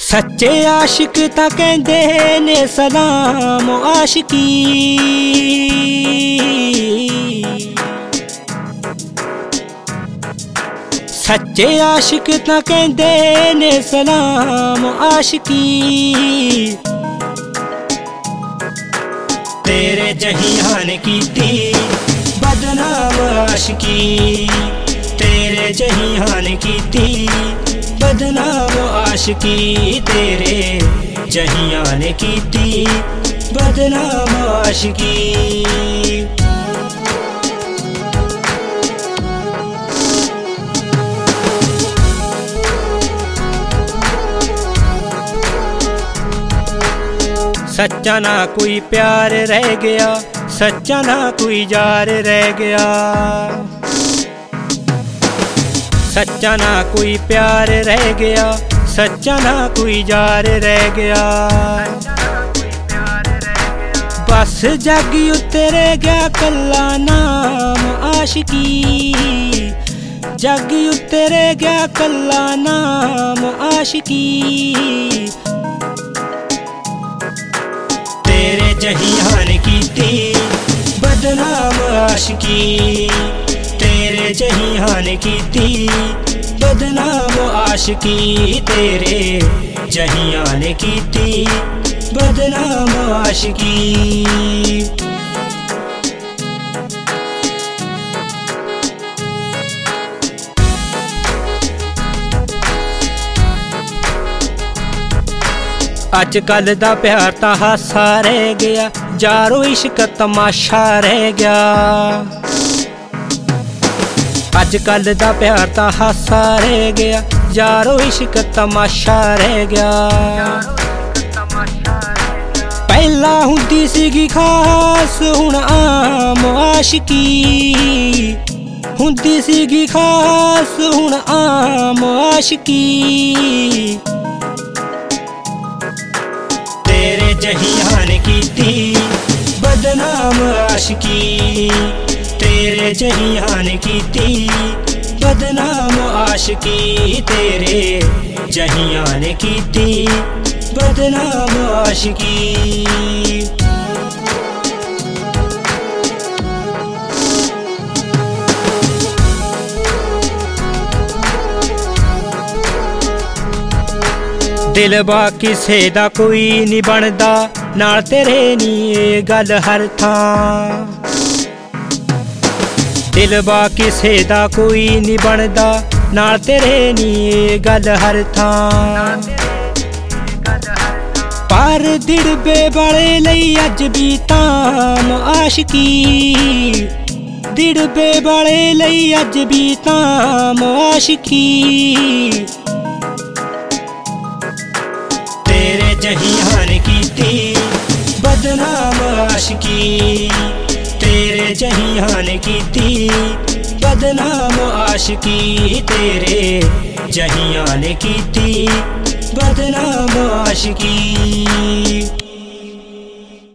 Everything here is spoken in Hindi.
सच्चे आशिक तां कहंदे ने सलाम आशिकी। सच्चे आशिक तां कहंदे ने सलाम आशिकी। तेरे जहियान कीती बदनाम आशिकी। तेरे जहियान कीती बदनाम आशिकी। तेरे जहियान कीती बदनाम आशिकी। सच्चा ना कोई प्यार रह गया, सच्चा ना कोई यार रह गया। सच्चा ना कोई प्यार रह गया, सच्चा ना कोई यार रह गया। बस जग उत्ते रह गया कल्ला नाम आशिकी। जग उत्ते रह गया कल्ला नाम आशिकी। तेरे जहियान कीती बदनाम आशिकी। तेरे जहियान कीती बदनाम आशिकी। तेरे जहियान कीती बदनाम आशिकी। अजकल दा प्यार ता हासा रह गया, यारो इश्क तमाशा रह गया। अजकल दा प्यार ता हासा रह गया, यारो इश्क तमाशा रह गया। पहला हुंदी सीगी खास हुण आम आशिकी। हुंदी सीगी खास हुण आम आशिकी। तेरे जहियान कीती बदनाम आशिकी। तेरे जहियान कीती बदनाम आशिकी। तेरे जहियान कीती बदनाम आशिकी। दिल बा किसे दा कोई नहीं बनदा, नाल तेरे नी ये गल हर थां। दिल बा किसे दा कोई नहीं बनदा, नाल तेरे नी ये गल हर थां। पर दिड़बे वाले लई अज भी ताम आशिकी। दिड़बे वाले लई अज भी ताम आशिकी। तेरे जहियान कीती बदनाम आशिकी। तेरे जहियान कीती बदनाम आशिकी। तेरे जहियान कीती बदनाम आशिकी।